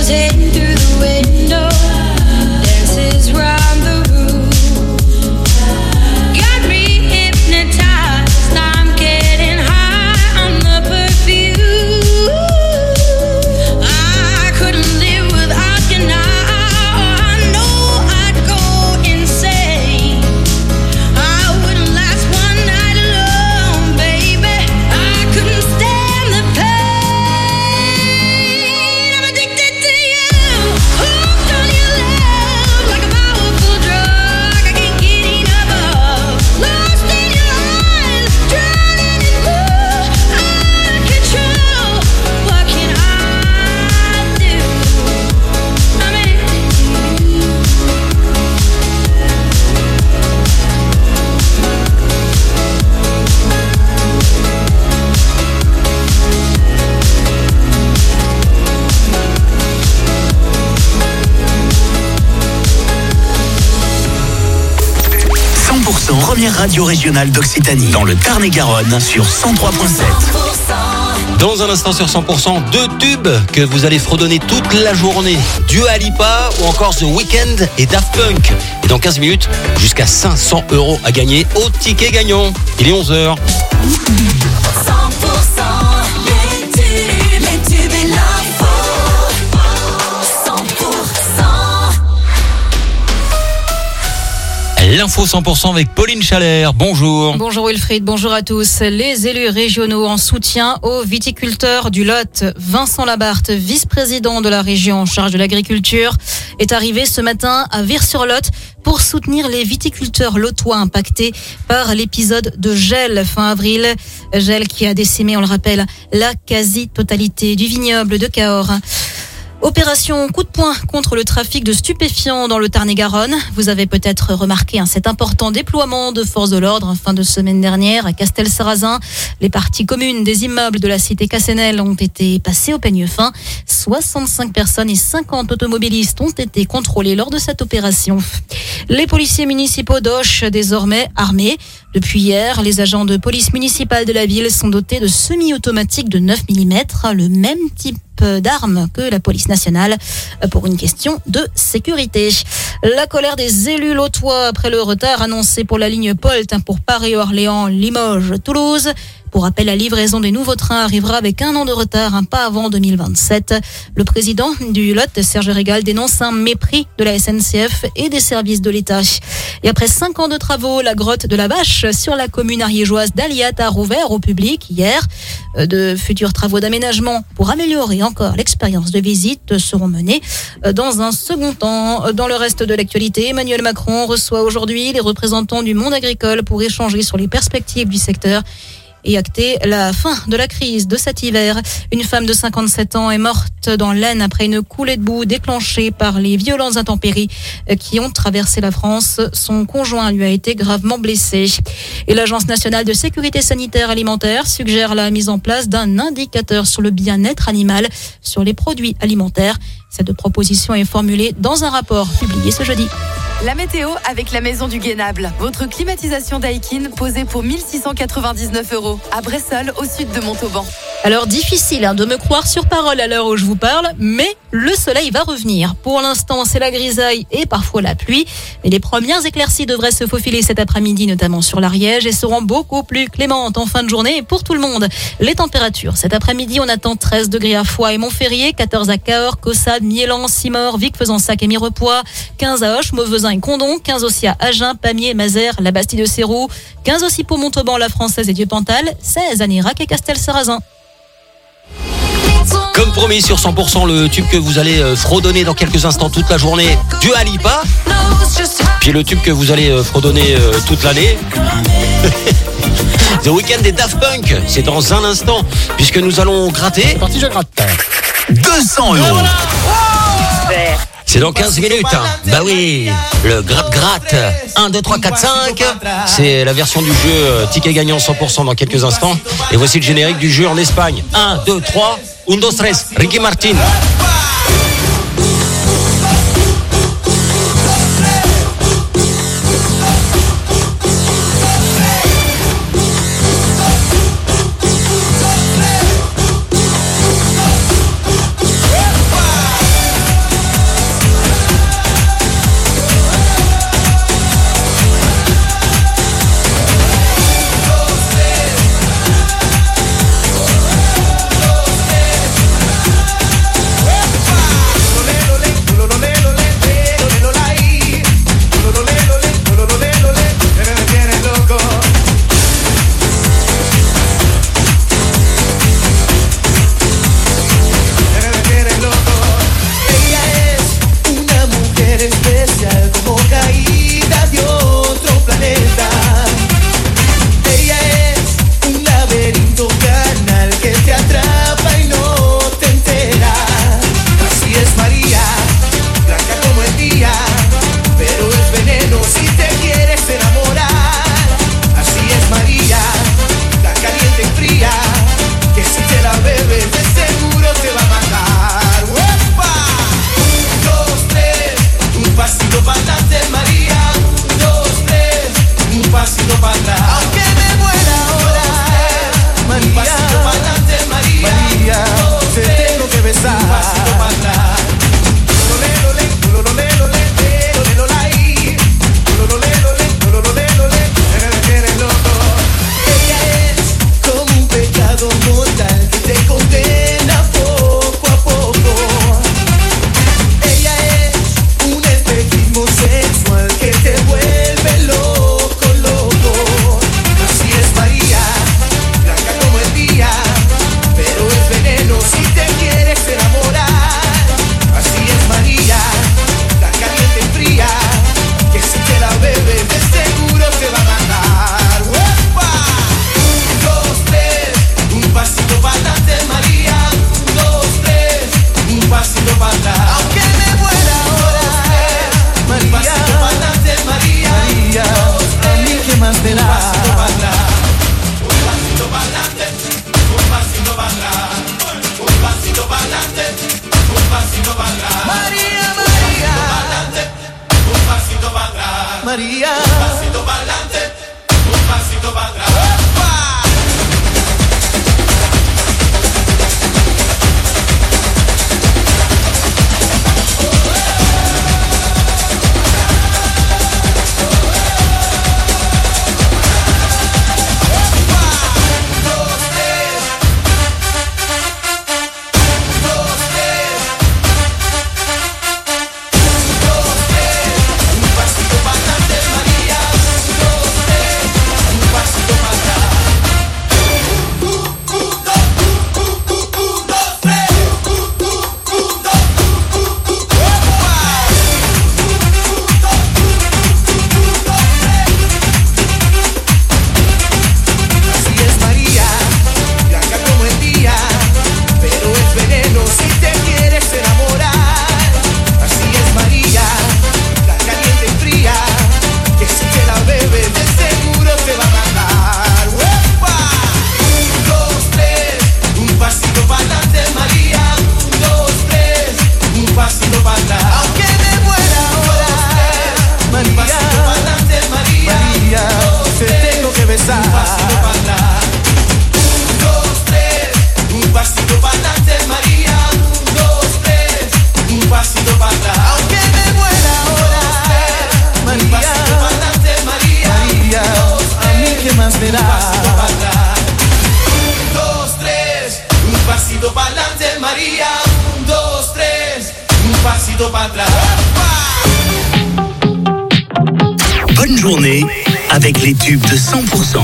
Première radio régionale d'Occitanie, dans le Tarn-et-Garonne, sur 103.7. Dans un instant sur 100%, deux tubes que vous allez fredonner toute la journée. Dua Lipa ou encore The Weeknd et Daft Punk. Et dans 15 minutes, jusqu'à 500 € à gagner au ticket gagnant. Il est 11h. 100% les tubes et l'info. 100%. L'info 100% avec Pauline Chalère. Bonjour. Bonjour Wilfried, bonjour à tous. Les élus régionaux en soutien aux viticulteurs du Lot. Vincent Labarthe, vice-président de la région en charge de l'agriculture, est arrivé ce matin à Vire-sur-Lot pour soutenir les viticulteurs lotois impactés par l'épisode de gel fin avril. Gel qui a décimé, on le rappelle, la quasi-totalité du vignoble de Cahors. Opération coup de poing contre le trafic de stupéfiants dans le Tarn-et-Garonne. Vous avez peut-être remarqué cet important déploiement de forces de l'ordre fin de semaine dernière à Castelsarrasin. Les parties communes des immeubles de la cité Cassenel ont été passées au peigne fin. 65 personnes et 50 automobilistes ont été contrôlés lors de cette opération. Les policiers municipaux d'Auch, désormais armés. Depuis hier, les agents de police municipale de la ville sont dotés de semi-automatiques de 9 mm, le même type d'armes que la police nationale, pour une question de sécurité. La colère des élus lotois après le retard annoncé pour la ligne POLT pour Paris-Orléans, Limoges, Toulouse. Pour rappel, la livraison des nouveaux trains arrivera avec 1 an de retard, pas avant 2027. Le président du Lot, Serge Régal, dénonce un mépris de la SNCF et des services de l'État. Et après 5 ans de travaux, la grotte de la Vache sur la commune ariégeoise d'Aliat a rouvert au public hier. De futurs travaux d'aménagement pour améliorer encore l'expérience de visite seront menés dans un second temps. Dans le reste de l'actualité, Emmanuel Macron reçoit aujourd'hui les représentants du monde agricole pour échanger sur les perspectives du secteur et acter la fin de la crise de cet hiver. Une femme de 57 ans est morte dans l'Aisne après une coulée de boue déclenchée par les violentes intempéries qui ont traversé la France. Son conjoint lui a été gravement blessé. Et l'Agence nationale de sécurité sanitaire alimentaire suggère la mise en place d'un indicateur sur le bien-être animal sur les produits alimentaires. Cette proposition est formulée dans un rapport publié ce jeudi. La météo avec la Maison du Guénable. Votre climatisation Daikin posée pour 1 699 € à Bressol, au sud de Montauban. Alors difficile de me croire sur parole à l'heure où je vous parle, mais le soleil va revenir. Pour l'instant, c'est la grisaille et parfois la pluie. Mais les premières éclaircies devraient se faufiler cet après-midi, notamment sur l'Ariège, et seront beaucoup plus clémentes en fin de journée pour tout le monde. Les températures, cet après-midi, on attend 13 degrés à Foix et Montferrier, 14 à Cahors, Caussade, Miélan, Simor, Vic, Fezensac et Mirepoix, 15 à Auch, Mauvesin et Condom, 15 aussi à Agen, Pamiers, Mazères, la Bastille de Sérou, 15 aussi pour Montauban, la Française et Dieupantal, 16 à Nérac et Castelsarrasin. Comme promis sur 100%, le tube que vous allez fredonner dans quelques instants toute la journée, Dua Lipa. Puis le tube que vous allez fredonner toute l'année, The Weeknd et Daft Punk. C'est dans un instant, puisque nous allons gratter. C'est parti, je gratte. 200 €. C'est dans 15 minutes. Bah oui, le gratte-gratte. 1, 2, 3, 4, 5. C'est la version du jeu ticket gagnant 100% dans quelques instants. Et voici le générique du jeu en Espagne. 1, 2, 3. 1, 2, 3. Ricky Martin. Bonne journée avec les tubes de 100%.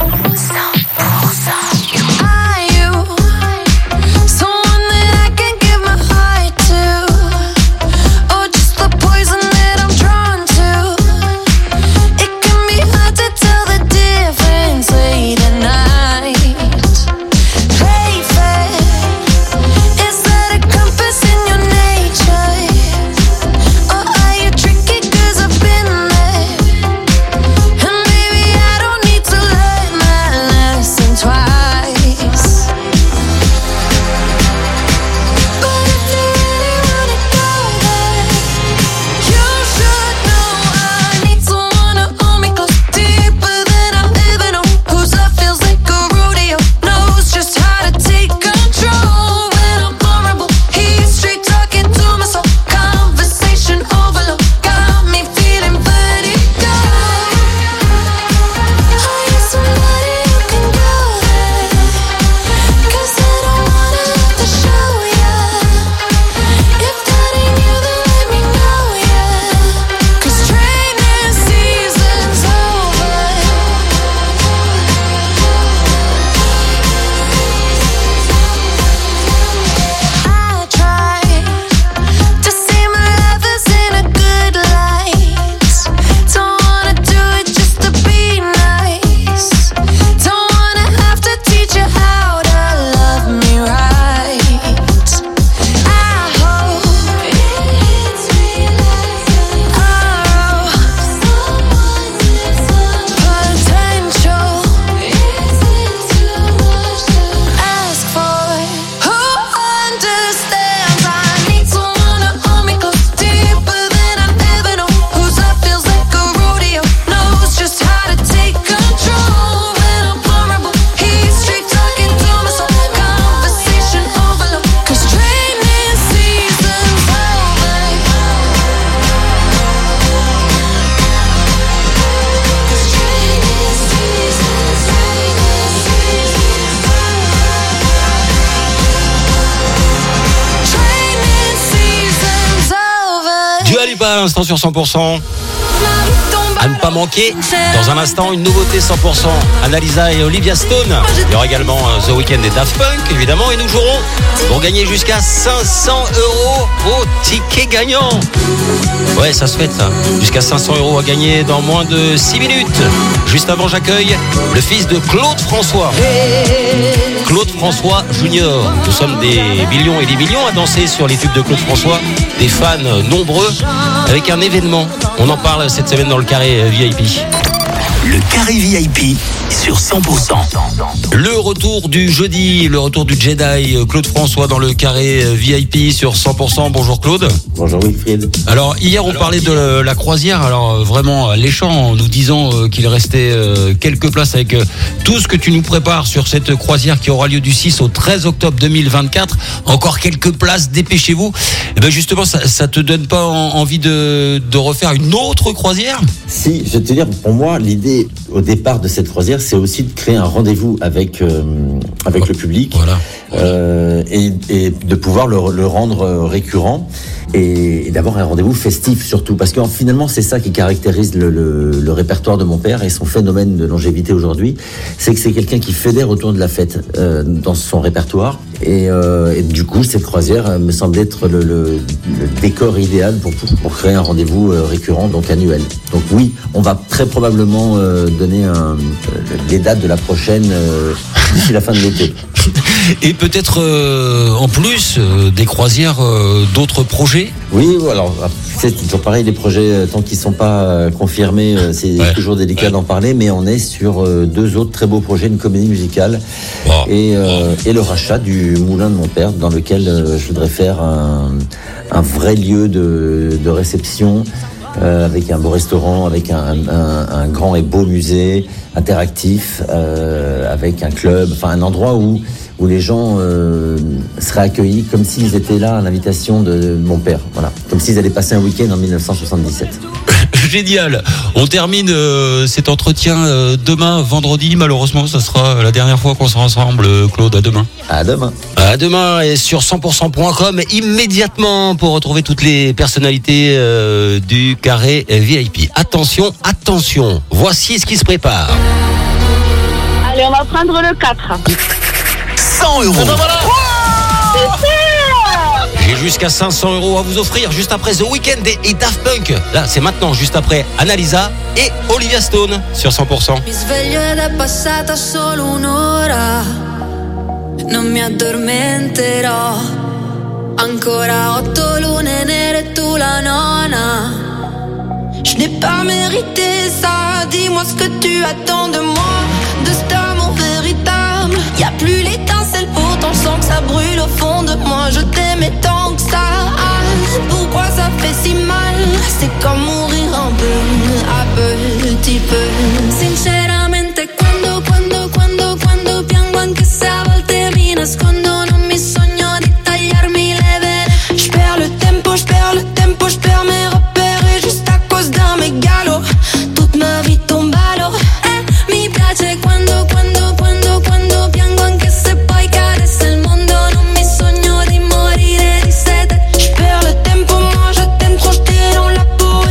À l'instant sur 100%. À ne pas manquer, dans un instant, une nouveauté 100%. Annalisa et Olivia Stone. Il y aura également The Weeknd et Daft Punk, évidemment. Et nous jouerons pour gagner jusqu'à 500 € au ticket gagnant. Ouais, ça se fait, ça. Jusqu'à 500 € à gagner dans moins de 6 minutes. Juste avant, j'accueille le fils de Claude François. Claude François Junior. Nous sommes des millions et des millions à danser sur les tubes de Claude François. Des fans nombreux avec un événement. On en parle cette semaine dans le carré VIP. Le carré VIP sur 100%. Le retour du jeudi, le retour du Jedi, Claude François dans le carré VIP sur 100%. Bonjour Claude. Bonjour Wilfried. Alors hier on parlait de la croisière, alors vraiment alléchant en nous disant qu'il restait quelques places avec tout ce que tu nous prépares sur cette croisière qui aura lieu du 6 au 13 octobre 2024. Encore quelques places, dépêchez-vous. Et ben justement ça te donne pas envie de refaire une autre croisière ? Si, je vais te dire, pour moi, l'idée au départ de cette croisière, c'est aussi de créer un rendez-vous avec le public, Voilà. Et de pouvoir le rendre récurrent et d'avoir un rendez-vous festif surtout, parce que finalement c'est ça qui caractérise le répertoire de mon père et son phénomène de longévité aujourd'hui, c'est que c'est quelqu'un qui fédère autour de la fête dans son répertoire et du coup cette croisière me semble être le décor idéal pour créer un rendez-vous récurrent, donc annuel. Donc oui, on va très probablement donner les dates de la prochaine d'ici la fin de l'été. Et peut-être en plus des croisières, d'autres projets. Oui, alors c'est toujours pareil, les projets tant qu'ils sont pas confirmés, c'est toujours délicat d'en parler, mais on est sur deux autres très beaux projets, une comédie musicale et le rachat du moulin de mon père, dans lequel je voudrais faire un vrai lieu de réception. Avec un beau restaurant, avec un grand et beau musée interactif, avec un club, enfin un endroit où les gens seraient accueillis comme s'ils étaient là à l'invitation de mon père, voilà, comme s'ils allaient passer un week-end en 1977. Génial. On termine cet entretien demain, vendredi. Malheureusement, ça sera la dernière fois qu'on sera ensemble, Claude. À demain. À demain. À demain et sur 100%.com immédiatement pour retrouver toutes les personnalités du carré VIP. Attention, attention. Voici ce qui se prépare. Allez, on va prendre le 4. 100 euros. J'ai jusqu'à 500 euros à vous offrir juste après The Weeknd et Daft Punk. Là, c'est maintenant, juste après Annalisa et Olivia Stone sur 100%. Mi sveglio ed è passata solo un'ora. Non mi addormenterò. Ancora 8 lune nere, tu la nona. Je n'ai pas mérité ça. Dis-moi ce que tu attends de moi, de cet amour véritable. Y a plus l'étincelle, pourtant je sens que ça brûle au fond de moi. Je t'aimais tant que ça. Pourquoi ça fait si mal? C'est comme mourir un peu, à petit peu. Sinceramente quando piango, anche se a volte mi nascondo, non mi sogno di tagliarmi le vene. J'perds le tempo, j'perds mes repères et juste à cause d'un mégalo, toute ma vie tombe à l'eau. Mi piace quando piango, anche se poi cadesse il mondo, non mi sogno di morire di sete. J'perds le tempo, moi je t'aime trop, j't'ai dans la peau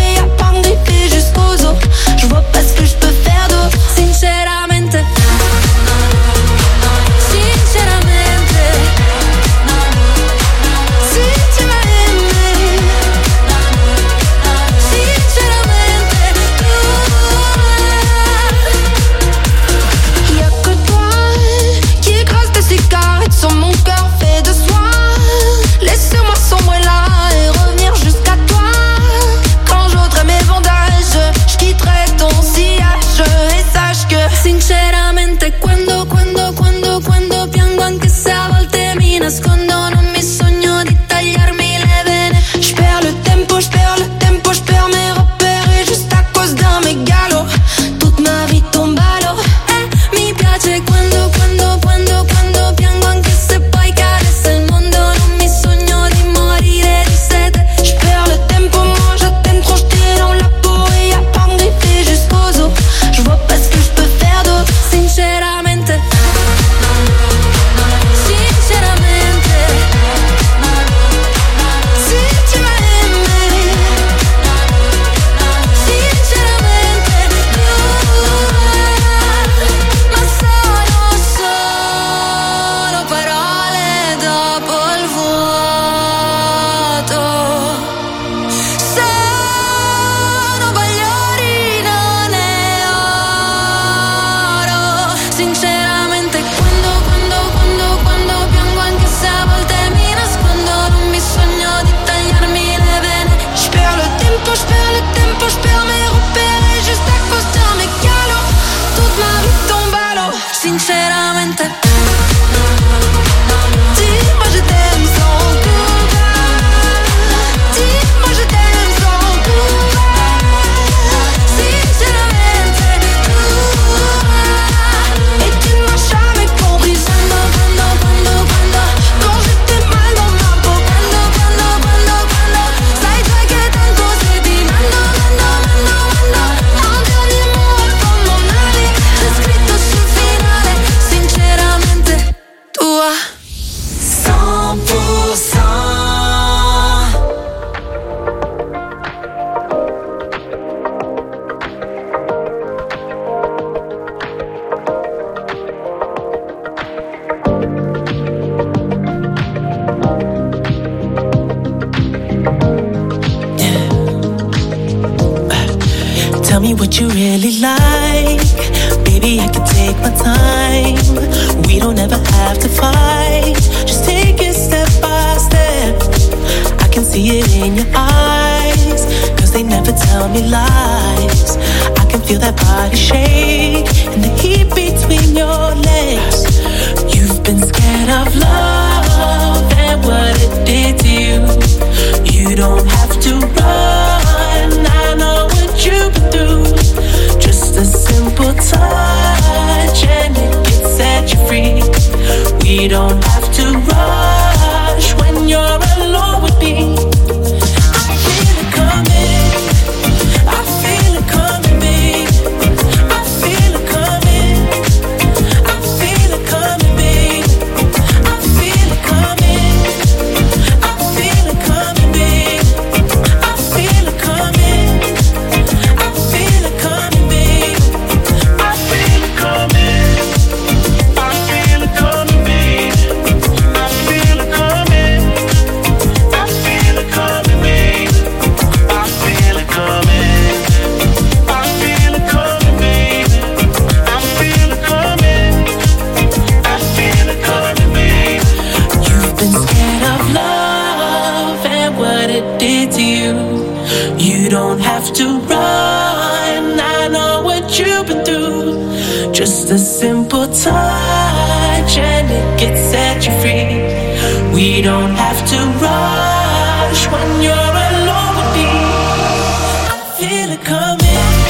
Tell me what you really like. Baby, I can take my time. We don't ever have to fight. Just take it step by step. I can see it in your eyes, 'cause they never tell me lies. I can feel that body shake and the heat between your legs. You've been scared of love and what it did to you. You don't have to run, I know what you've been through. Just a simple touch and it can set you free. We don't have to rush when you're alone with me. I feel it coming, I feel it coming, babe. I feel it coming, I feel it coming, babe. I feel it coming, I feel it coming, babe. I feel it coming, I feel it coming, babe. I feel it coming, I feel it coming, babe. I feel it coming, I feel it coming, babe. I feel it coming, I feel it coming, babe. I feel it coming, I feel it coming, babe. You've been scared of love and what it did to you. You don't have to run, I know what you've been through. Just a simple touch and it can set you free. We don't have to rush when you're alone with me. I feel it coming,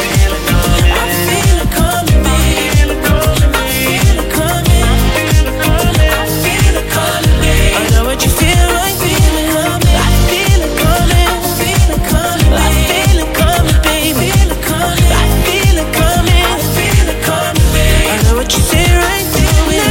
I feel it coming, babe. I feel it coming, I feel it coming, babe. I know what you feel right, feel it coming. I feel it coming, I feel it coming, I feel it coming, baby. I feel it coming, I feel it coming, babe. I know what you feel right, feel it.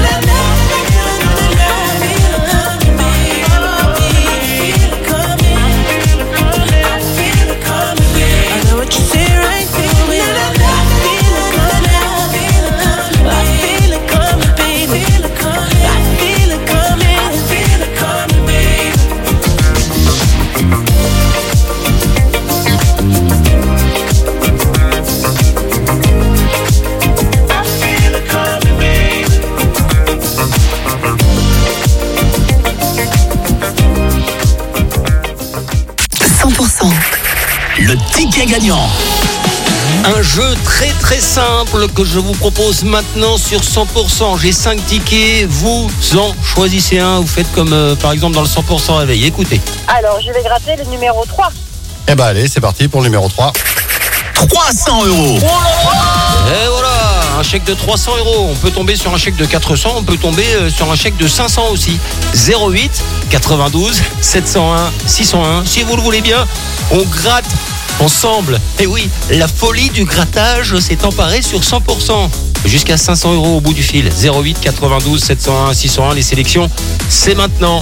Le ticket gagnant. Un jeu très très simple que je vous propose maintenant sur 100%. J'ai 5 tickets, vous en choisissez un. Vous faites comme par exemple dans le 100% réveil. Écoutez. Alors, je vais gratter le numéro 3. Eh ben allez, c'est parti pour le numéro 3. 300 €. Et voilà, un chèque de 300 €. On peut tomber sur un chèque de 400, on peut tomber sur un chèque de 500 aussi. 08 92 701 601. Si vous le voulez bien, on gratte ensemble. Et oui, la folie du grattage s'est emparée sur 100%. Jusqu'à 500 € au bout du fil. 08 92 701 601. Les sélections, c'est maintenant.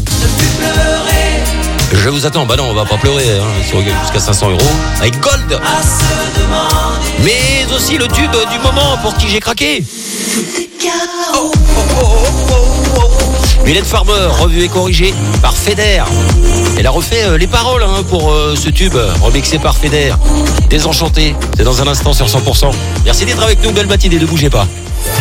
Je vous attends. Bah non, on va pas pleurer. Si on gagne jusqu'à 500 € avec Gold. Mais aussi le tube du moment pour qui j'ai craqué. Mylène Farmer, revue et corrigée par Feder. Elle a refait les paroles pour ce tube remixé par Feder. Désenchanté, c'est dans un instant sur 100%. Merci d'être avec nous, belle matinée, ne bougez pas.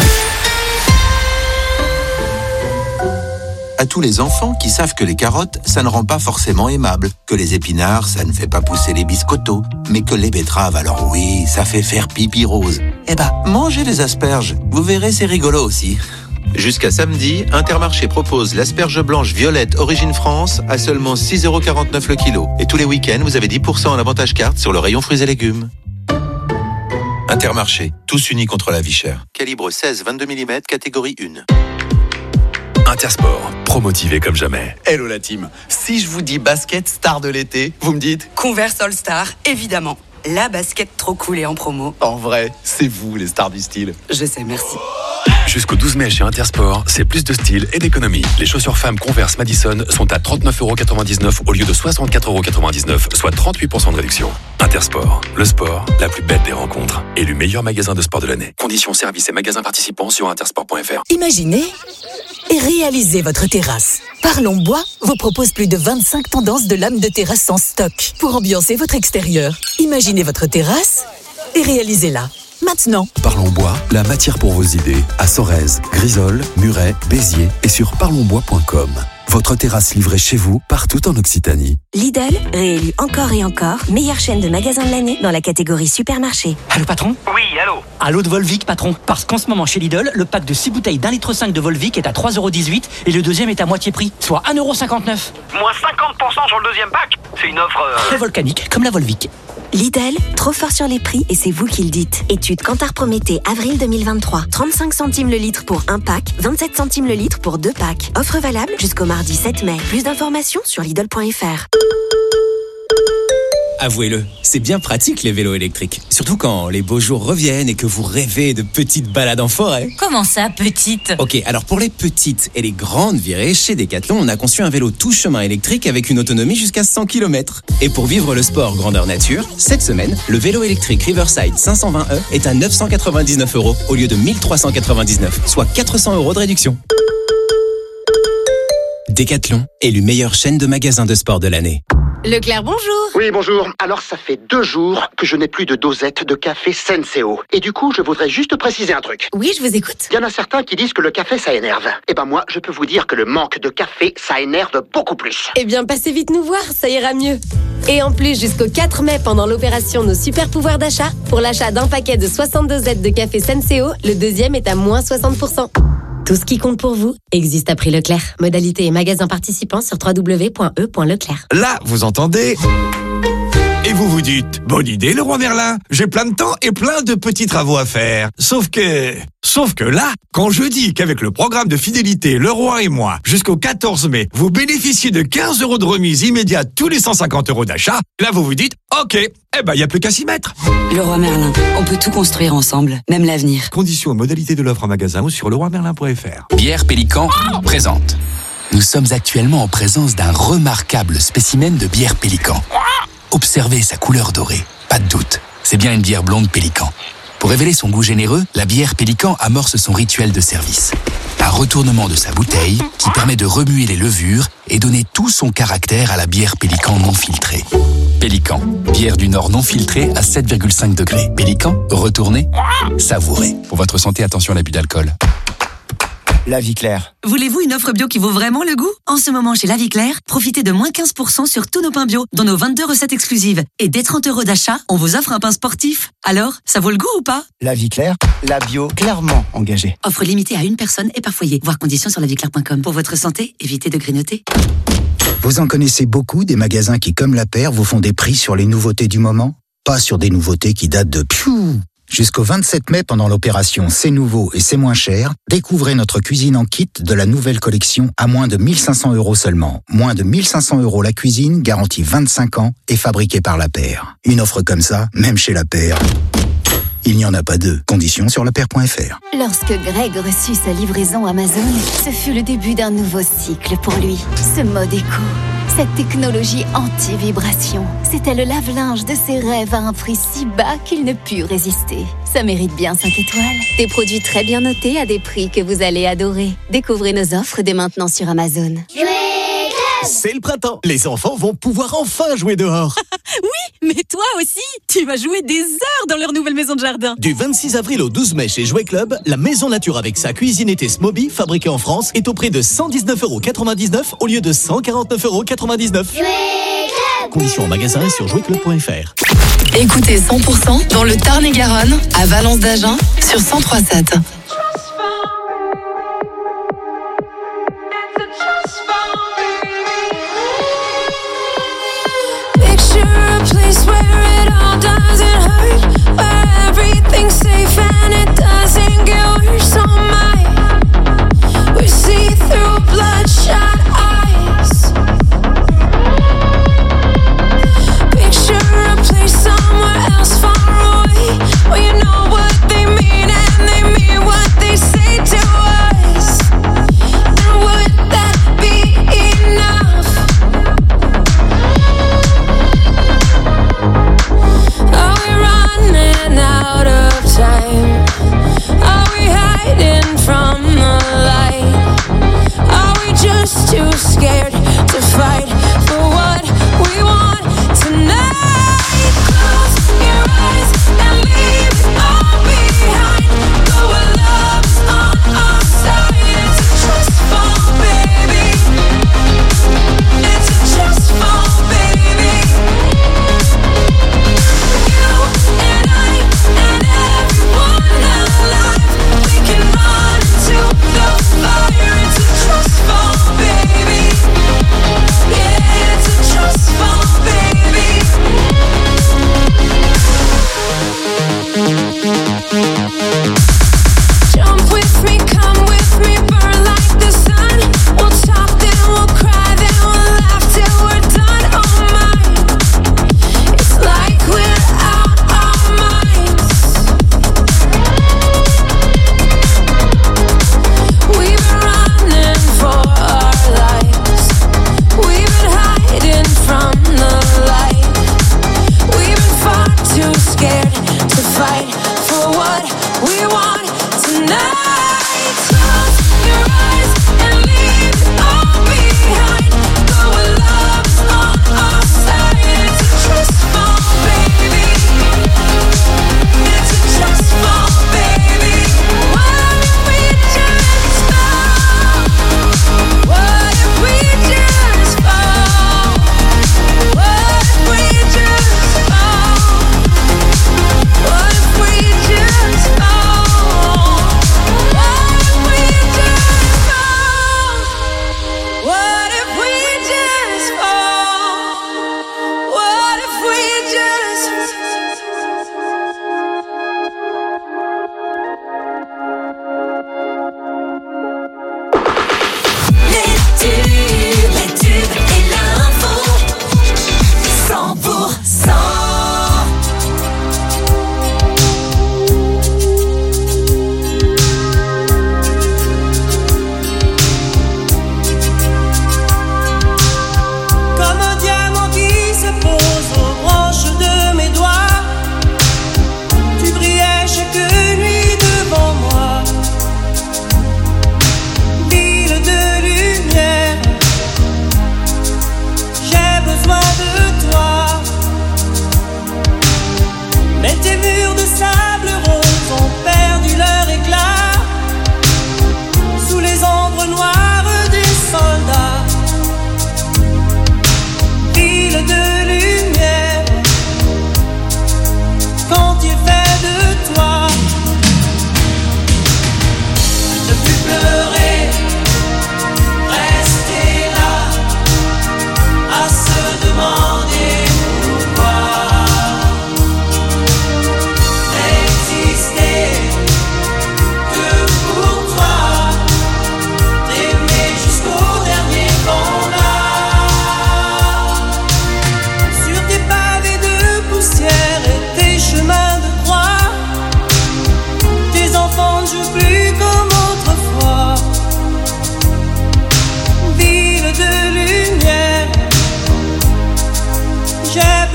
À tous les enfants qui savent que les carottes, ça ne rend pas forcément aimable, que les épinards, ça ne fait pas pousser les biscottos, mais que les betteraves, alors oui, ça fait faire pipi rose. Eh ben, mangez les asperges, vous verrez, c'est rigolo aussi. Jusqu'à samedi, Intermarché propose l'asperge blanche violette origine France à seulement 6,49 € le kilo. Et tous les week-ends, vous avez 10% en avantage carte sur le rayon fruits et légumes. Intermarché, tous unis contre la vie chère. Calibre 16-22 mm, catégorie 1. Intersport, promotivé comme jamais. Hello la team, si je vous dis basket star de l'été, vous me dites Converse All Star, évidemment. La basket trop cool et en promo. En vrai, c'est vous les stars du style. Je sais, merci. Jusqu'au 12 mai chez Intersport, c'est plus de style et d'économie. Les chaussures femmes Converse Madison sont à 39,99 € au lieu de 64,99 €, soit 38% de réduction. Intersport, le sport, la plus belle des rencontres. Élu meilleur magasin de sport de l'année. Conditions, services et magasins participants sur intersport.fr. Imaginez et réalisez votre terrasse. Parlons Bois vous propose plus de 25 tendances de lames de terrasse en stock pour ambiancer votre extérieur. Imaginez votre terrasse et réalisez-la. Maintenant. Parlons Bois, la matière pour vos idées. À Sorèze, Grisol, Muret, Béziers et sur parlonsbois.com. Votre terrasse livrée chez vous, partout en Occitanie. Lidl, réélu encore et encore, meilleure chaîne de magasins de l'année dans la catégorie supermarché. Allô patron ? Oui, allô. Allô de Volvic patron. Parce qu'en ce moment chez Lidl, le pack de 6 bouteilles d'1,5 litre de Volvic est à 3,18€ et le deuxième est à moitié prix, soit 1,59€. Moins 50% sur le deuxième pack ? C'est une offre... Très volcanique, comme la Volvic. Lidl, trop fort sur les prix et c'est vous qui le dites. Étude Kantar Prométhée, avril 2023. 35 centimes le litre pour un pack, 27 centimes le litre pour 2 packs. Offre valable jusqu'au mardi 7 mai. Plus d'informations sur Lidl.fr. Avouez-le, c'est bien pratique les vélos électriques. Surtout quand les beaux jours reviennent et que vous rêvez de petites balades en forêt. Comment ça, petite ? Ok, alors pour les petites et les grandes virées, chez Decathlon, on a conçu un vélo tout chemin électrique avec une autonomie jusqu'à 100 km. Et pour vivre le sport grandeur nature, cette semaine, le vélo électrique Riverside 520e est à 999€ au lieu de 1399, soit 400€ de réduction. Decathlon, élu meilleure chaîne de magasins de sport de l'année. Leclerc, bonjour. Oui, bonjour. Alors, ça fait 2 jours que je n'ai plus de dosette de café Senseo. Et du coup, je voudrais juste préciser un truc. Oui, je vous écoute. Il y en a certains qui disent que le café, ça énerve. Eh ben moi, je peux vous dire que le manque de café, ça énerve beaucoup plus. Eh bien, passez vite nous voir, ça ira mieux. Et en plus, jusqu'au 4 mai, pendant l'opération Nos Super Pouvoirs d'achat, pour l'achat d'un paquet de 62 Z de café Senseo, le deuxième est à moins 60%. Tout ce qui compte pour vous existe à prix Leclerc. Modalité et magasins participants sur www.e.leclerc. Là, vous entendez ? Et vous vous dites, bonne idée Leroy Merlin, j'ai plein de temps et plein de petits travaux à faire. Sauf que là, quand je dis qu'avec le programme de fidélité Leroy et moi, jusqu'au 14 mai, vous bénéficiez de 15 € de remise immédiate tous les 150 € d'achat, là vous vous dites, ok, eh ben y a plus qu'à s'y mettre. Leroy Merlin, on peut tout construire ensemble, même l'avenir. Conditions et modalités de l'offre en magasin ou sur leroymerlin.fr. Bière Pélican présente. Nous sommes actuellement en présence d'un remarquable spécimen de bière Pélican. Observez sa couleur dorée, pas de doute, c'est bien une bière blonde Pélican. Pour révéler son goût généreux, la bière Pélican amorce son rituel de service. Un retournement de sa bouteille qui permet de remuer les levures et donner tout son caractère à la bière Pélican non filtrée. Pélican, bière du Nord non filtrée à 7,5 degrés. Pélican, retournez, savourez. Pour votre santé, attention à l'abus d'alcool. La Vie Claire. Voulez-vous une offre bio qui vaut vraiment le goût ? En ce moment, chez La Vie Claire, profitez de moins 15% sur tous nos pains bio, dont nos 22 recettes exclusives. Et dès 30 € d'achat, on vous offre un pain sportif. Alors, ça vaut le goût ou pas ? La Vie Claire, la bio clairement engagée. Offre limitée à une personne et par foyer. Voir conditions sur lavieclaire.com. Pour votre santé, évitez de grignoter. Vous en connaissez beaucoup des magasins qui, comme La Paire, vous font des prix sur les nouveautés du moment ? Pas sur des nouveautés qui datent de Jusqu'au 27 mai, pendant l'opération C'est nouveau et c'est moins cher, découvrez notre cuisine en kit de la nouvelle collection à moins de 1500 € seulement. Moins de 1500 € la cuisine, garantie 25 ans et fabriquée par La Paire. Une offre comme ça, même chez La Paire, il n'y en a pas deux. Conditions sur lapaire.fr. Lorsque Greg reçut sa livraison Amazon, ce fut le début d'un nouveau cycle pour lui. Ce mode éco, cette technologie anti-vibration, c'était le lave-linge de ses rêves à un prix si bas qu'il ne put résister. Ça mérite bien 5 étoiles. Des produits très bien notés à des prix que vous allez adorer. Découvrez nos offres dès maintenant sur Amazon. C'est le printemps. Les enfants vont pouvoir enfin jouer dehors. Oui, mais toi aussi, tu vas jouer des heures dans leur nouvelle maison de jardin. Du 26 avril au 12 mai chez Jouet Club, la maison nature avec sa cuisine été Smoby, fabriquée en France, est au prix de 119,99 € au lieu de 149,99 €. Conditions en magasin et sur jouetclub.fr. Écoutez 100% dans le Tarn-et-Garonne, à Valence d'Agen, sur 103.7. Place where it all doesn't hurt, where everything's safe and it doesn't get worse. On mine, we see through bloodshot eyes. Picture a place somewhere else far away, where you know what they mean and they mean what they say to us. And would that be enough?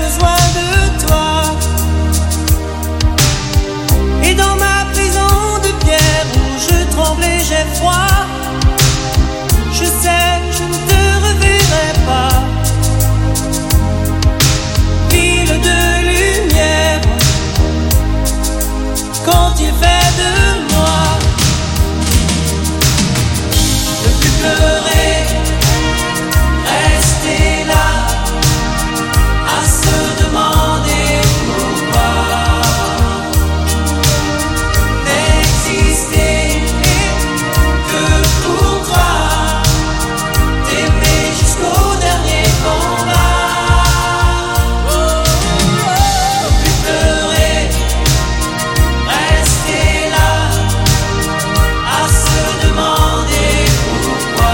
besoin de toi. Et dans ma prison de pierre où je tremble et j'ai froid, je sais, je ne te reverrai pas. Ville de lumière, quand il fait de moi, ne plus pleurer, rester là, à se demander pourquoi, n'exister que pour toi, t'aimer jusqu'au dernier combat. Ne plus pleurer, rester là, à se demander pourquoi,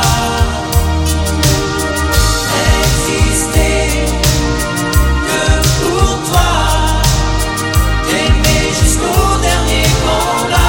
n'exister que pour toi, t'aimer jusqu'au dernier combat.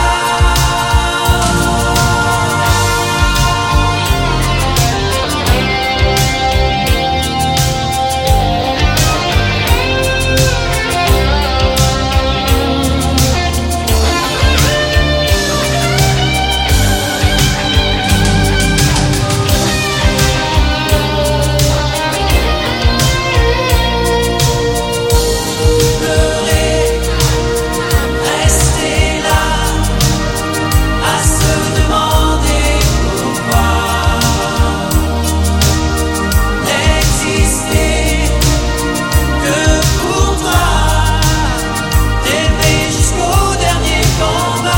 Pleurer, rester là, à se demander pourquoi, n'exister que pour toi, t'aimer jusqu'au dernier combat.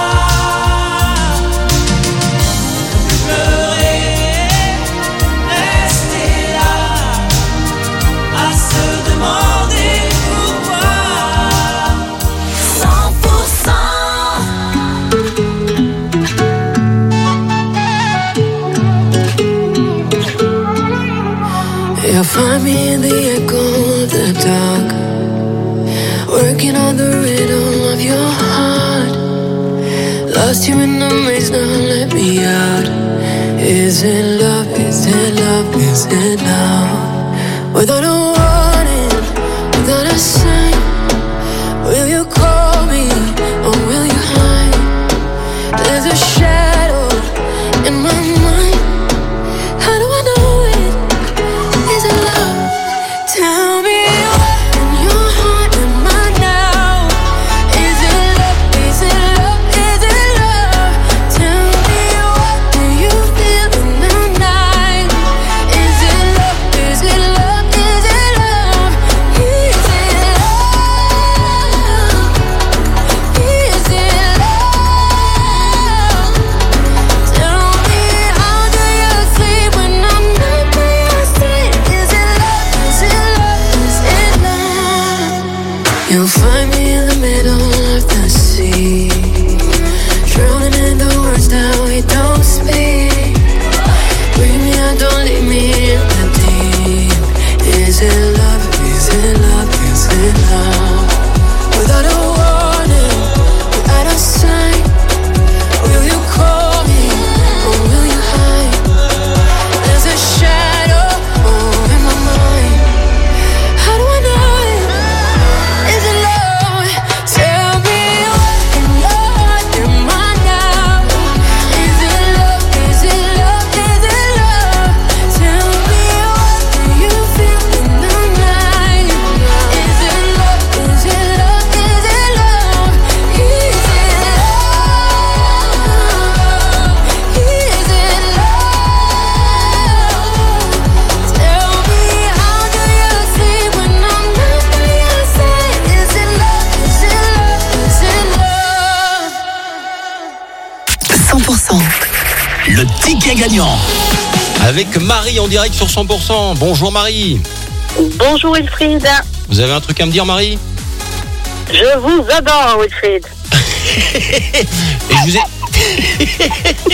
Ne plus pleurer, rester là, à se demander pourquoi. 100%. You'll find me in the echo of the dark, working on the rhythm of your heart. Lost you in the maze, now let me out. Is it love? Is it love? Is it love? Without a warning, without a sign, will you call me or will you hide? There's a shadow in my mind. How do I know it? Is it love? Tell me what in your heart am I now? Is it love? Is it love? Is it love? Tell me what do you feel in the night? Is it love? Is it love? Is it love? Is it love? Is it love? Tell me how do you sleep when I'm not by your side? Is it love? Is it love? Is it love? You'll find me in the middle of the sea, drowning in the words that we don't speak. Bring me out, don't leave me in the deep. Is it love? Is it love? Is it love? Without a warning, without a sign, will you call me or will you hide? There's a shadow in my mind. How do I know it? Is it love? Tell me what in your heart am I now? Is it love? Is it love? Is it love? Tell me what do you feel in the night? Is it love? Is it love? Is it love? Is it love? Is it love? Tell me how do you sleep when I'm not by your side? Is it love? Is it love? Is it love? 100%. Le ticket gagnant. Avec Marie en direct sur 100%. Bonjour Marie. Bonjour Wilfried. Vous avez un truc à me dire Marie? Je vous adore Wilfried. Et je vous ai...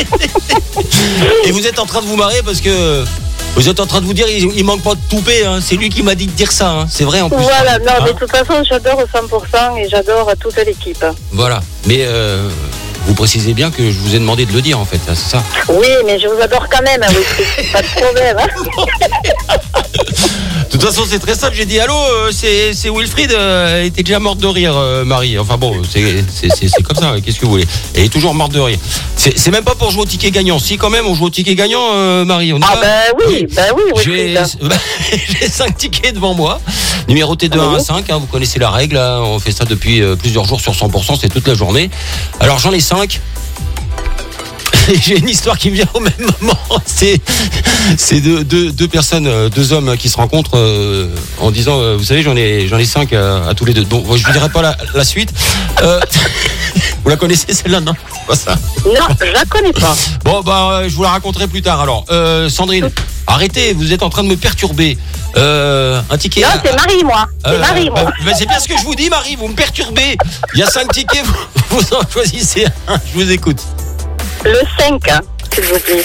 Et vous êtes en train de vous marrer parce que vous êtes en train de vous dire il manque pas de toupet, hein. C'est lui qui m'a dit de dire ça, hein. C'est vrai en plus. Voilà, non, mais de toute façon j'adore 100% et j'adore toute l'équipe. Voilà, mais vous précisez bien que je vous ai demandé de le dire en fait, c'est ça? Oui, mais je vous adore quand même, oui, pas de problème. Hein. De toute façon, c'est très simple. J'ai dit allô, c'est Wilfried. Elle était déjà morte de rire, Marie. Enfin bon, c'est comme ça. Qu'est-ce que vous voulez? Elle est toujours morte de rire. C'est même pas pour jouer au ticket gagnant. Si quand même, on joue au ticket gagnant, Marie. Oui. J'ai 5 tickets devant moi, numérotés de 1 à 5. Vous connaissez la règle. Hein, on fait ça depuis plusieurs jours sur 100%. C'est toute la journée. Alors j'en ai 5. J'ai une histoire qui me vient au même moment. C'est deux personnes, deux hommes qui se rencontrent en disant, vous savez, j'en ai 5 à tous les deux. Donc je vous dirai pas la suite. Vous la connaissez celle-là, non? C'est pas ça. Non, je la connais pas. Bon je vous la raconterai plus tard. Alors Sandrine, arrêtez, vous êtes en train de me perturber. Un ticket. Non, c'est Marie, moi. C'est Marie, moi. C'est bien ce que je vous dis, Marie. Vous me perturbez. Il y a 5 tickets. Vous en choisissez un. Je vous écoute. Le 5, s'il vous plaît.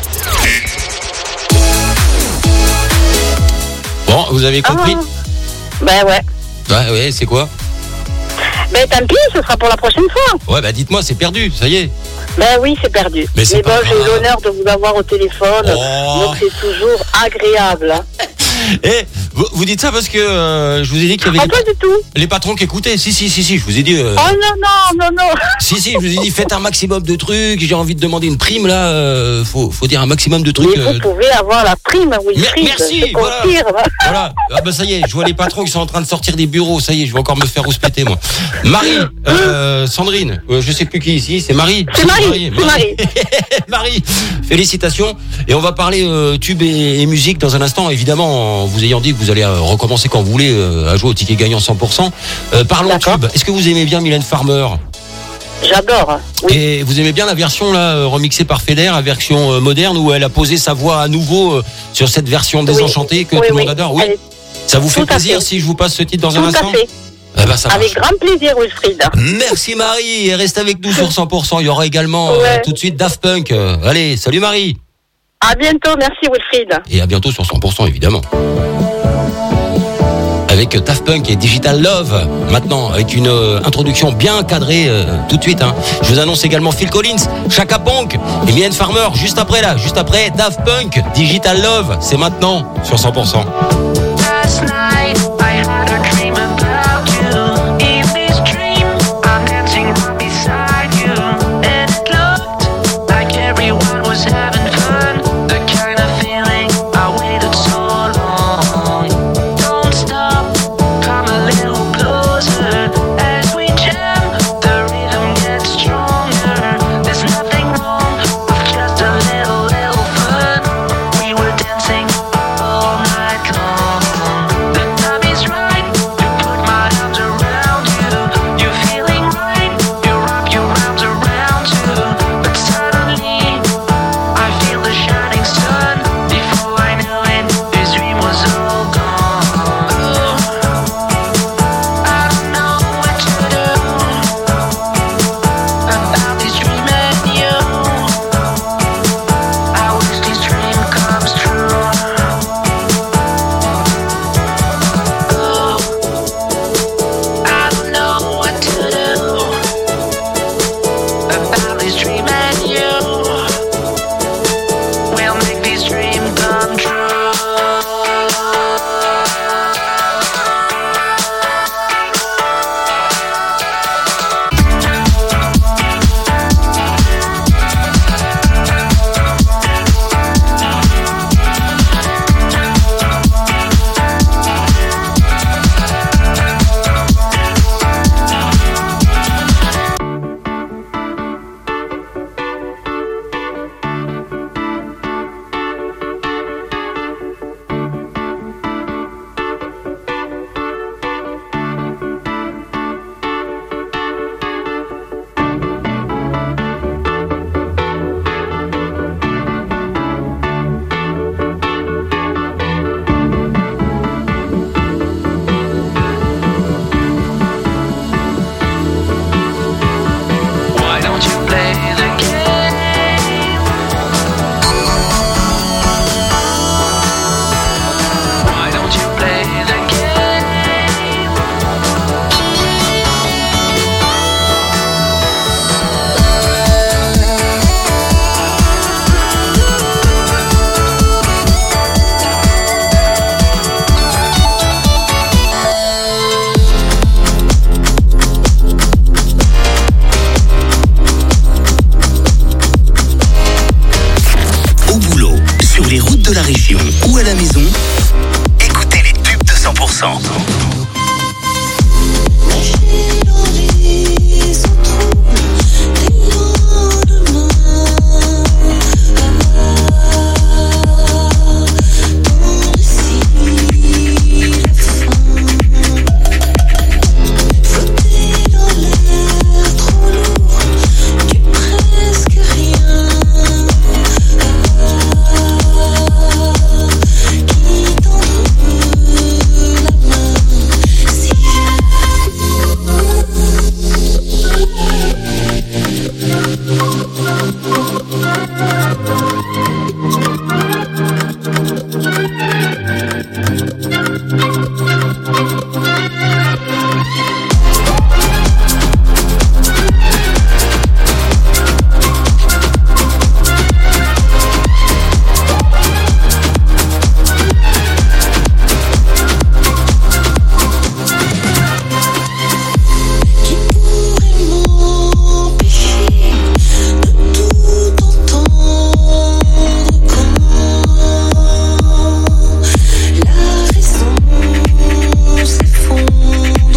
Bon, vous avez compris? Ben ouais. Ouais, c'est quoi? Ben tant pis, ce sera pour la prochaine fois. Ouais, bah dites-moi, c'est perdu, ça y est. Ben oui, c'est perdu. Mais bon, j'ai eu l'honneur de vous avoir au téléphone, donc c'est toujours agréable. Et vous dites ça parce que je vous ai dit qu'il y avait pas du tout. Les patrons qui écoutaient. Si, je vous ai dit. Oh non. Si, je vous ai dit faites un maximum de trucs. J'ai envie de demander une prime là. Faut dire un maximum de trucs. Mais vous pouvez avoir la prime, oui. Merci. Voilà. Ah bah ça y est, je vois les patrons qui sont en train de sortir des bureaux. Ça y est, je vais encore me faire rouspéter moi. Marie, Sandrine, je sais plus qui ici. C'est Marie. C'est Marie. Marie, félicitations. Et on va parler tube et musique dans un instant, évidemment. En vous ayant dit que vous allez recommencer quand vous voulez à jouer au ticket gagnant 100%. Parlons tube. Est-ce que vous aimez bien Mylène Farmer? J'adore. Oui. Et vous aimez bien la version là remixée par Feder, la version moderne où elle a posé sa voix à nouveau sur cette version désenchantée que tout le monde adore? Oui. Ça vous fait plaisir si je vous passe ce titre dans un instant? Tout à fait. Eh ben, ça avec grand plaisir, Wilfried. Merci Marie, et reste avec nous sur 100%. Il y aura également tout de suite Daft Punk. Allez, salut Marie. À bientôt, merci Wilfried. Et à bientôt sur 100% évidemment. Avec Daft Punk et Digital Love, maintenant avec une introduction bien cadrée tout de suite. Je vous annonce également Phil Collins, Chaka Ponk et Mylène Farmer juste après Daft Punk, Digital Love, c'est maintenant sur 100%. Dancing all night long. The time La raison s'effondre.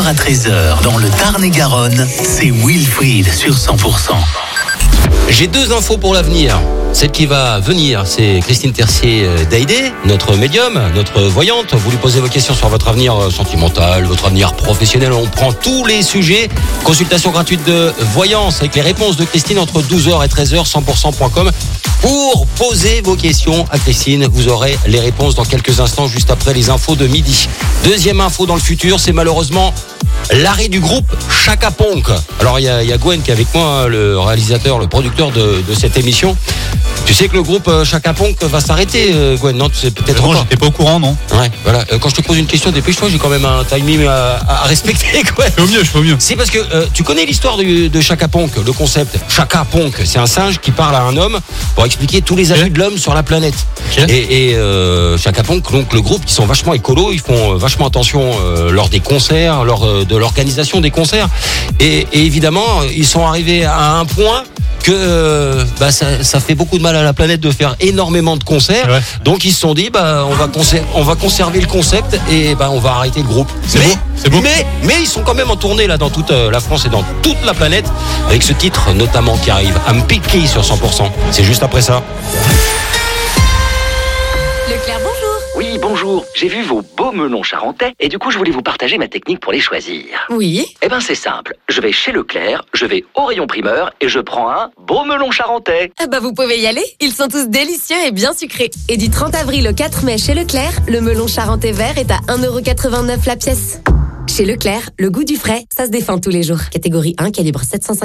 à 13h, dans le Tarn-et-Garonne, c'est Wilfried sur 100%. J'ai 2 infos pour l'avenir. Celle qui va venir, c'est Christine Tercier d'Aidé, notre médium, notre voyante. Vous lui posez vos questions sur votre avenir sentimental, votre avenir professionnel. On prend tous les sujets. Consultation gratuite de voyance avec les réponses de Christine entre 12h et 13h, 100%.com. Pour poser vos questions à Christine, vous aurez les réponses dans quelques instants, juste après les infos de midi. Deuxième info dans le futur, c'est malheureusement l'arrêt du groupe Chaka Ponk. Alors il y a Gwen qui est avec moi, le réalisateur, le producteur de cette émission. Tu sais que le groupe Chaka Ponk va s'arrêter, Gwen, non? Tu sais peut-être non, pas. J'étais pas au courant, non? Ouais, voilà. Quand je te pose une question, dépêche-toi, j'ai quand même un timing à respecter, quoi. Je fais au mieux. C'est parce que tu connais l'histoire de Chaka Ponk, le concept. Chaka Ponk, c'est un singe qui parle à un homme pour expliquer tous les atouts de l'homme sur la planète. Et Chaka Ponk, donc le groupe, qui sont vachement écolos, ils font vachement attention lors des concerts, lors de l'organisation des concerts. Et évidemment, ils sont arrivés à un point que ça fait beaucoup de mal à la planète de faire énormément de concerts. Ouais. Donc ils se sont dit on va conserver le concept et on va arrêter le groupe. C'est beau. Mais ils sont quand même en tournée là dans toute la France et dans toute la planète avec ce titre notamment qui arrive, I'm Picky sur 100%. C'est juste après ça. Leclerc, bonjour. Oui, bonjour. J'ai vu vos beaux melons charentais et du coup, je voulais vous partager ma technique pour les choisir. Oui. Eh ben, c'est simple. Je vais chez Leclerc, je vais au rayon primeur et je prends un beau melon charentais. Vous pouvez y aller. Ils sont tous délicieux et bien sucrés. Et du 30 avril au 4 mai chez Leclerc, le melon charentais vert est à 1,89€ la pièce. Chez Leclerc, le goût du frais, ça se défend tous les jours. Catégorie 1, calibre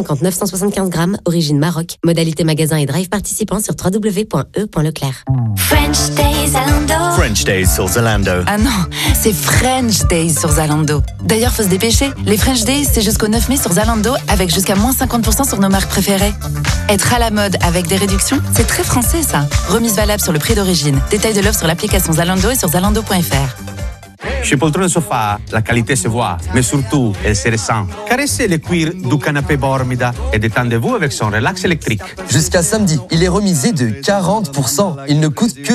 750-975 grammes, origine Maroc. Modalité magasin et drive participant sur www.e.leclerc. French Days Zalando. French Days sur Zalando. Ah non, c'est French Days sur Zalando. D'ailleurs, faut se dépêcher. Les French Days, c'est jusqu'au 9 mai sur Zalando, avec jusqu'à moins 50% sur nos marques préférées. Être à la mode avec des réductions, c'est très français ça. Remise valable sur le prix d'origine. Détail de l'offre sur l'application Zalando et sur zalando.fr. Chez Poltrone Sofa, la qualité se voit, mais surtout, elle se ressent. Caressez le cuir du canapé Bormida et détendez-vous avec son relax électrique. Jusqu'à samedi, il est remisé de 40%. Il ne coûte que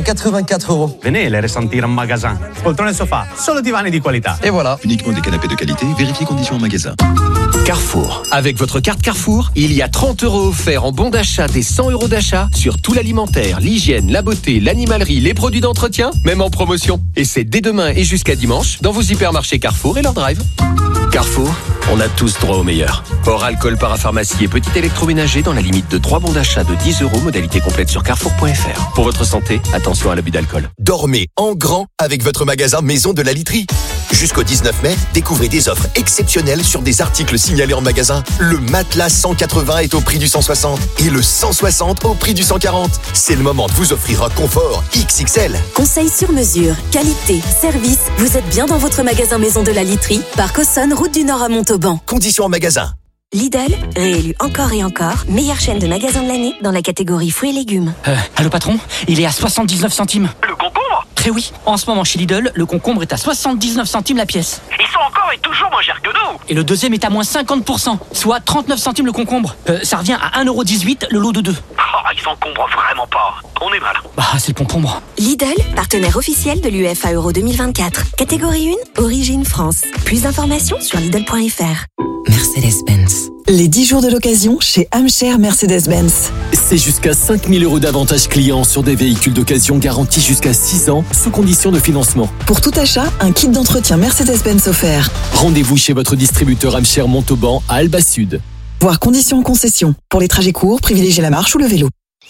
1184 €. Venez les ressentir en magasin. Poltrone Sofa, solo divani di qualità. Et voilà. Uniquement des canapés de qualité, vérifiez conditions en magasin. Carrefour. Avec votre carte Carrefour, il y a 30 € offerts en bon d'achat des 100 € d'achat sur tout l'alimentaire, l'hygiène, la beauté, l'animalerie, les produits d'entretien, même en promotion. Et c'est dès demain et jusqu'à dimanche dans vos hypermarchés Carrefour et leur drive. Carrefour, on a tous droit au meilleur. Hors alcool, parapharmacie et petit électroménager dans la limite de 3 bons d'achat de 10 €, modalité complète sur carrefour.fr. Pour votre santé, attention à l'abus d'alcool. Dormez en grand avec votre magasin Maison de la Literie. Jusqu'au 19 mai, découvrez des offres exceptionnelles sur des articles signalés en magasin. Le matelas 180 est au prix du 160 et le 160 au prix du 140. C'est le moment de vous offrir un confort XXL. Conseil sur mesure, qualité, service, vous êtes bien dans votre magasin Maison de la Literie, Parc Aussonne, route du Nord à Montauban. Conditions en magasin. Lidl, réélu encore et encore, meilleure chaîne de magasins de l'année dans la catégorie fruits et légumes. Allô patron, il est à 79 centimes. Le concombre? Eh oui, en ce moment chez Lidl, le concombre est à 79 centimes la pièce. Ils sont encore et toujours moins chers que nous. Et le deuxième est à moins 50%, soit 39 centimes le concombre. Ça revient à 1,18 € le lot de 2. Oh, ils s'encombrent vraiment pas. On est mal. C'est le concombre. Lidl, partenaire officiel de l'UEFA Euro 2024. Catégorie 1, origine France. Plus d'informations sur Lidl.fr. Mercedes-Benz. Les 10 jours de l'occasion chez Amcher Mercedes-Benz. C'est jusqu'à 5 000 € d'avantages clients sur des véhicules d'occasion garantis jusqu'à 6 ans sous condition de financement. Pour tout achat, un kit d'entretien Mercedes-Benz offert. Rendez-vous chez votre distributeur Amcher Montauban à Alba Sud. Voir conditions en concession. Pour les trajets courts, privilégiez la marche ou le vélo.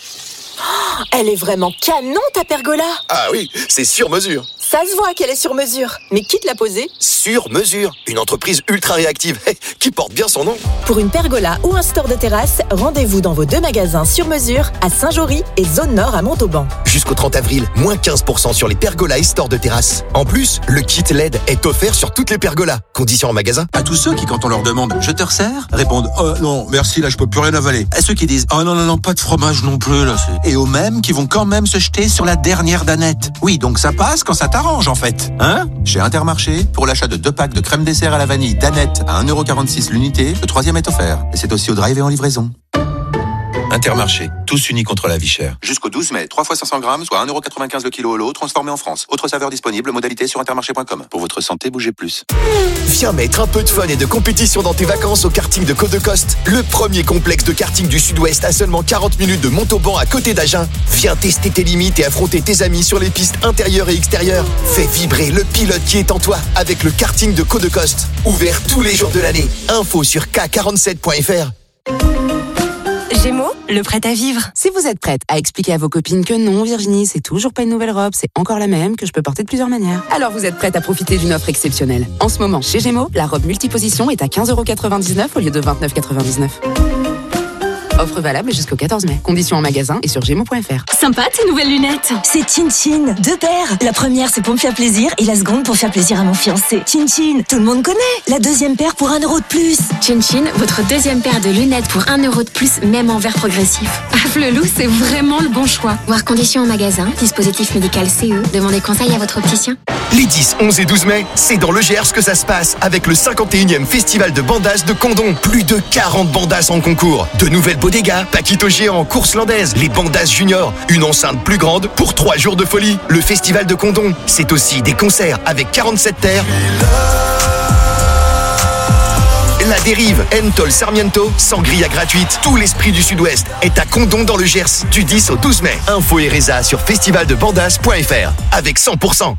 Oh, elle est vraiment canon ta pergola. Ah oui, c'est sur mesure. Ça se voit qu'elle est sur mesure. Mais qui te l'a posée? Sur mesure, une entreprise ultra réactive qui porte bien son nom. Pour une pergola ou un store de terrasse, rendez-vous dans vos 2 magasins sur mesure à Saint-Jory et Zone Nord à Montauban. Jusqu'au 30 avril, moins 15% sur les pergolas et stores de terrasse. En plus, le kit LED est offert sur toutes les pergolas. Conditions en magasin. À tous ceux qui, quand on leur demande « Je te resserre ?» répondent « Oh non, merci, là je peux plus rien avaler ». À ceux qui disent « Oh non, pas de fromage non plus là ». Et aux mêmes qui vont quand même se jeter sur la dernière danette. Oui, donc ça passe quand ça t'arrange en fait. Hein? Chez Intermarché, pour l'achat de 2 packs de crème dessert à la vanille danette à 1,46 € l'unité, le 3e est offert. Et c'est aussi au drive et en livraison. Intermarché, tous unis contre la vie chère. Jusqu'au 12 mai, 3 fois 500 grammes, soit 1,95€ le kilo au lot, transformé en France. Autre saveur disponible, modalité sur intermarché.com. Pour votre santé, bougez plus. Viens mettre un peu de fun et de compétition dans tes vacances au karting de Côte de Coste. Le premier complexe de karting du Sud-Ouest à seulement 40 minutes de Montauban à côté d'Agen. Viens tester tes limites et affronter tes amis sur les pistes intérieures et extérieures. Fais vibrer le pilote qui est en toi avec le karting de Côte de Coste. Ouvert tous les jours de l'année. Info sur k47.fr. Gémeaux, le prêt à vivre. Si vous êtes prête à expliquer à vos copines que non, Virginie, c'est toujours pas une nouvelle robe, c'est encore la même, que je peux porter de plusieurs manières, alors vous êtes prête à profiter d'une offre exceptionnelle. En ce moment, chez Gémeaux, la robe multiposition est à 15,99€ au lieu de 29,99€. Offre valable jusqu'au 14 mai. Conditions en magasin et sur gémeaux.fr. Sympa tes nouvelles lunettes. C'est Chin Chin, 2 paires. La première c'est pour me faire plaisir et la seconde pour faire plaisir à mon fiancé. Chin Chin, tout le monde connaît. La deuxième paire pour 1€ de plus. Chin Chin, votre deuxième paire de lunettes pour 1€ de plus, même en verre progressif. Ah, Flelou, c'est vraiment le bon choix. Voir conditions en magasin, dispositif médical CE. Demandez conseil à votre opticien. Les 10, 11 et 12 mai, c'est dans le Gers que ça se passe avec le 51e festival de bandage de Condom. Plus de 40 bandas en concours. De nouvelles bodegas, Paquito géant, course landaise, les bandas juniors, une enceinte plus grande pour 3 jours de folie. Le festival de Condom, c'est aussi des concerts avec 47 terres. La Dérive, Entol Sarmiento, sangria gratuite. Tout l'esprit du Sud-Ouest est à Condom dans le Gers du 10 au 12 mai. Info et résa sur festivaldebandas.fr avec 100%.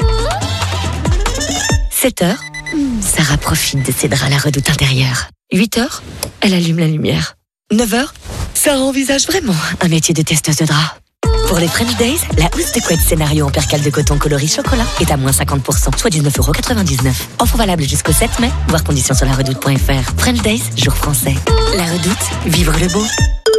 7h, Sarah profite de ses draps à la redoute intérieure. 8h, elle allume la lumière. 9h, Sarah envisage vraiment un métier de testeuse de draps. Pour les French Days, la housse de couette scénario en percale de coton coloris chocolat est à moins 50%, soit 19,99€. Offre valable jusqu'au 7 mai, voir conditions sur laredoute.fr. French Days, jour français. La Redoute, vivre le beau.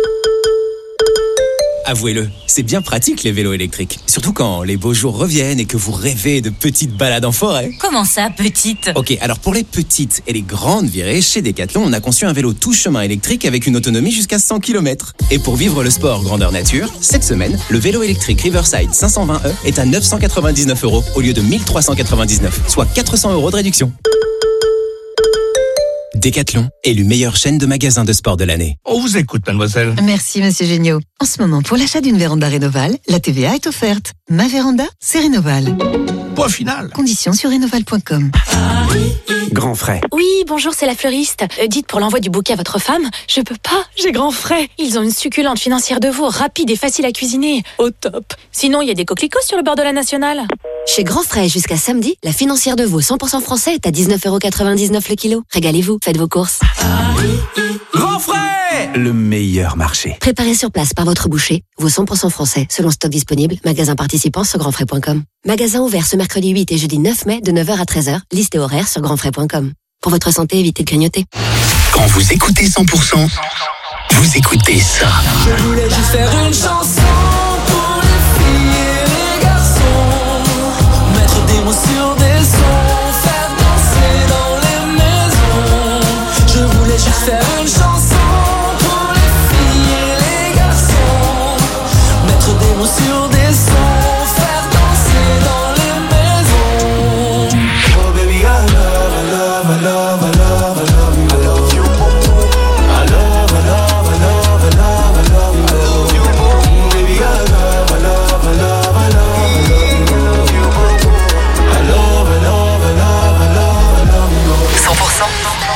Avouez-le, c'est bien pratique les vélos électriques. Surtout quand les beaux jours reviennent et que vous rêvez de petites balades en forêt. Comment ça, petite ? Ok, alors pour les petites et les grandes virées, chez Decathlon, on a conçu un vélo tout chemin électrique avec une autonomie jusqu'à 100 km. Et pour vivre le sport grandeur nature, cette semaine, le vélo électrique Riverside 520e est à 999€ au lieu de 1399, soit 400€ de réduction. Decathlon, élu meilleure chaîne de magasins de sport de l'année. On vous écoute, mademoiselle. Merci, monsieur Géniaud. En ce moment, pour l'achat d'une véranda Rénoval, la TVA est offerte. Ma véranda, c'est Rénoval. Point final. Conditions sur rénoval.com. Grand frais. Oui, bonjour, c'est la fleuriste. Dites pour l'envoi du bouquet à votre femme, je peux pas, j'ai grand frais. Ils ont une succulente financière de veau, rapide et facile à cuisiner. Au top. Sinon, il y a des coquelicots sur le bord de la Nationale. Chez Grand Frais, jusqu'à samedi, la financière de veau 100% français est à 19,99€ le kilo. Régalez-vous, faites vos courses. Grand frais, le meilleur marché. Préparé sur place par votre boucher, veau 100% français, selon stock disponible, magasin participant sur grandfrais.com. Magasin ouvert ce mercredi 8 et jeudi 9 mai de 9h à 13h, liste et horaire sur grandfrais.com. Pour votre santé, évitez de grignoter. Quand vous écoutez 100%, vous écoutez ça. Je voulais juste faire une chanson pour les filles et les garçons, mettre des mots sur des sons, faire danser dans les maisons. Je voulais juste faire une chanson pour les filles et les garçons, mettre des mots sur des sons, faire danser dans les maisons. Oh baby, I love, I love, I love, I love, I love you. I love you. I love, I love, I love, I love, I love you. I love you. Baby, I love, I love, I love, I love, I love you. I love, I love, I love, I love, I love you. 100%.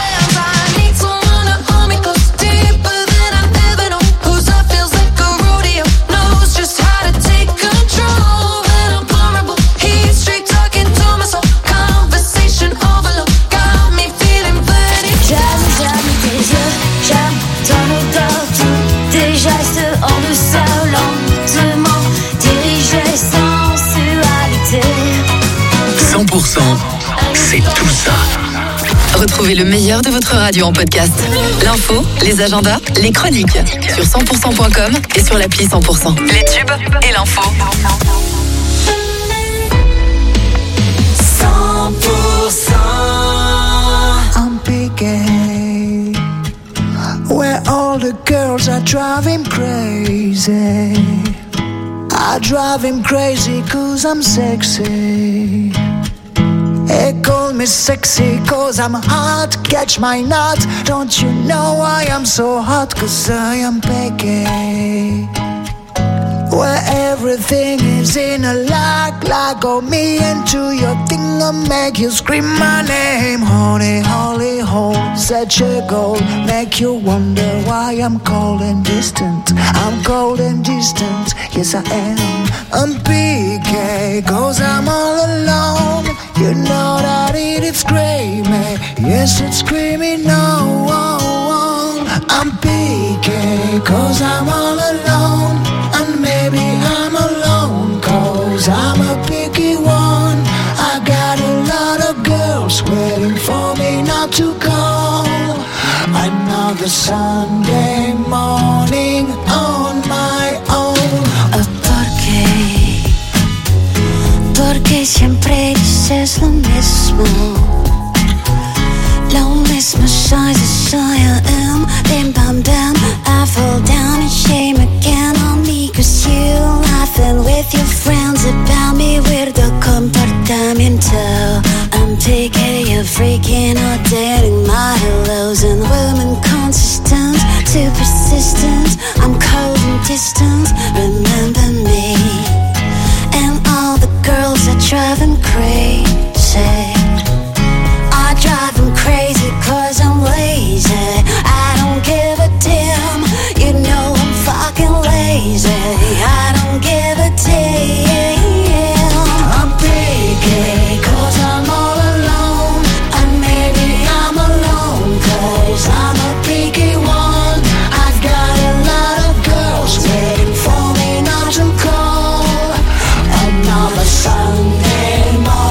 C'est tout ça. Retrouvez le meilleur de votre radio en podcast. L'info, les agendas, les chroniques. Sur 100%.com et sur l'appli 100%. Les tubes et l'info. 100%. I'm picking where all the girls are driving crazy. I drive him crazy 'cause I'm sexy. They call me me sexy, cause I'm hot, catch my nut. Don't you know I am so hot, cause I am picky. Where everything is in a lock, go me into your thing, I'll make you scream my name. Honey, holy hole, such a goal, make you wonder why I'm cold and distant. I'm cold and distant, yes I am. I'm PK, cause I'm all alone. You know that it's screaming, yes it's screaming no. I'm PK, cause I'm all alone. And maybe I'm alone, cause I'm a picky one. I got a lot of girls waiting for me not to call. Another Sunday morning on my own. Porque siempre dices lo mismo. Lo mismo size as I am. Bim bam bam, I fall down and shame again on me. Cause you laughing with your friends about me. Weirdo comportamiento. I'm taking you freaking all day